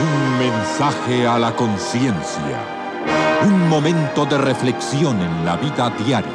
Un mensaje a la conciencia. Un momento de reflexión en la vida diaria.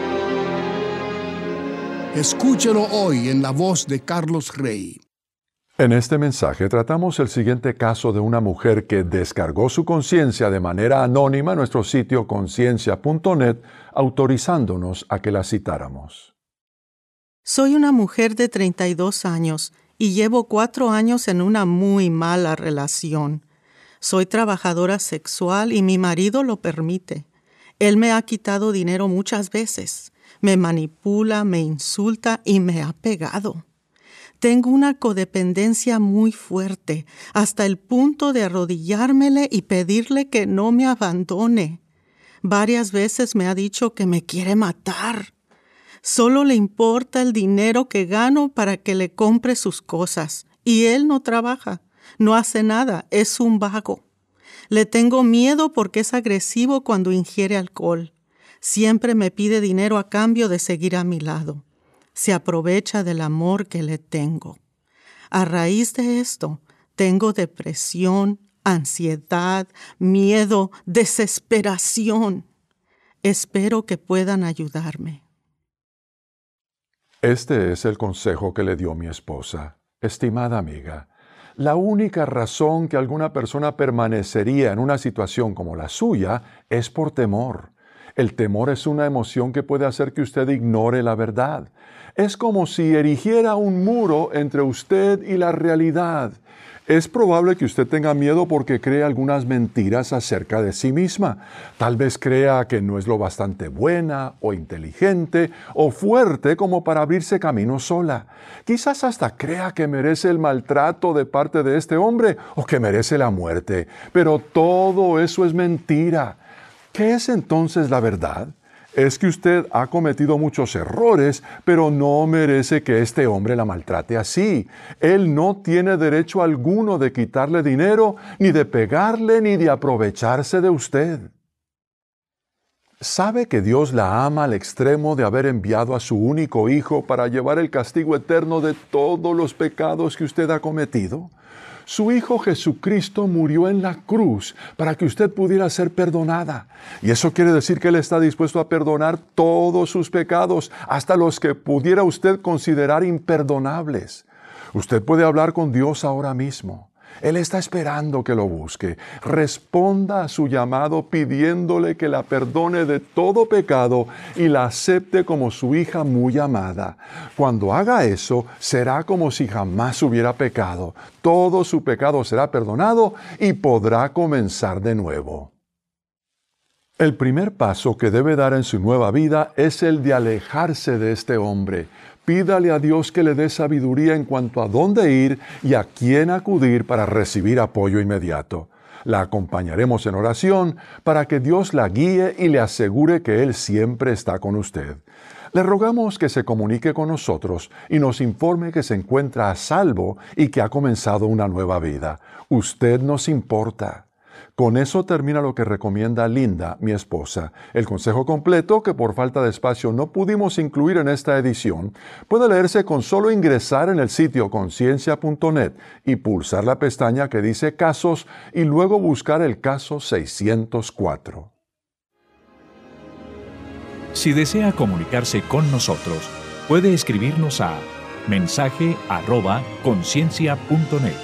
Escúchelo hoy en la voz de Carlos Rey. En este mensaje tratamos el siguiente caso de una mujer que descargó su conciencia de manera anónima en nuestro sitio conciencia.net, autorizándonos a que la citáramos. Soy una mujer de 32 años y llevo 4 años en una muy mala relación. Soy trabajadora sexual y mi marido lo permite. Él me ha quitado dinero muchas veces. Me manipula, me insulta y me ha pegado. Tengo una codependencia muy fuerte, hasta el punto de arrodillármele y pedirle que no me abandone. Varias veces me ha dicho que me quiere matar. Solo le importa el dinero que gano para que le compre sus cosas. Y él no trabaja, no hace nada, es un vago. Le tengo miedo porque es agresivo cuando ingiere alcohol. Siempre me pide dinero a cambio de seguir a mi lado. Se aprovecha del amor que le tengo. A raíz de esto, tengo depresión, ansiedad, miedo, desesperación. Espero que puedan ayudarme. Este es el consejo que le dio mi esposa. Estimada amiga, la única razón que alguna persona permanecería en una situación como la suya es por temor. El temor es una emoción que puede hacer que usted ignore la verdad. Es como si erigiera un muro entre usted y la realidad. Es probable que usted tenga miedo porque cree algunas mentiras acerca de sí misma. Tal vez crea que no es lo bastante buena o inteligente o fuerte como para abrirse camino sola. Quizás hasta crea que merece el maltrato de parte de este hombre o que merece la muerte. Pero todo eso es mentira. ¿Qué es entonces la verdad? Es que usted ha cometido muchos errores, pero no merece que este hombre la maltrate así. Él no tiene derecho alguno de quitarle dinero, ni de pegarle, ni de aprovecharse de usted. ¿Sabe que Dios la ama al extremo de haber enviado a su único Hijo para llevar el castigo eterno de todos los pecados que usted ha cometido? Su Hijo Jesucristo murió en la cruz para que usted pudiera ser perdonada. Y eso quiere decir que Él está dispuesto a perdonar todos sus pecados, hasta los que pudiera usted considerar imperdonables. Usted puede hablar con Dios ahora mismo. Él está esperando que lo busque. Responda a su llamado pidiéndole que la perdone de todo pecado y la acepte como su hija muy amada. Cuando haga eso, será como si jamás hubiera pecado. Todo su pecado será perdonado y podrá comenzar de nuevo. El primer paso que debe dar en su nueva vida es el de alejarse de este hombre. Pídale a Dios que le dé sabiduría en cuanto a dónde ir y a quién acudir para recibir apoyo inmediato. La acompañaremos en oración para que Dios la guíe y le asegure que Él siempre está con usted. Le rogamos que se comunique con nosotros y nos informe que se encuentra a salvo y que ha comenzado una nueva vida. Usted nos importa. Con eso termina lo que recomienda Linda, mi esposa. El consejo completo, que por falta de espacio no pudimos incluir en esta edición, puede leerse con solo ingresar en el sitio conciencia.net y pulsar la pestaña que dice Casos y luego buscar el caso 604. Si desea comunicarse con nosotros, puede escribirnos a mensaje@conciencia.net.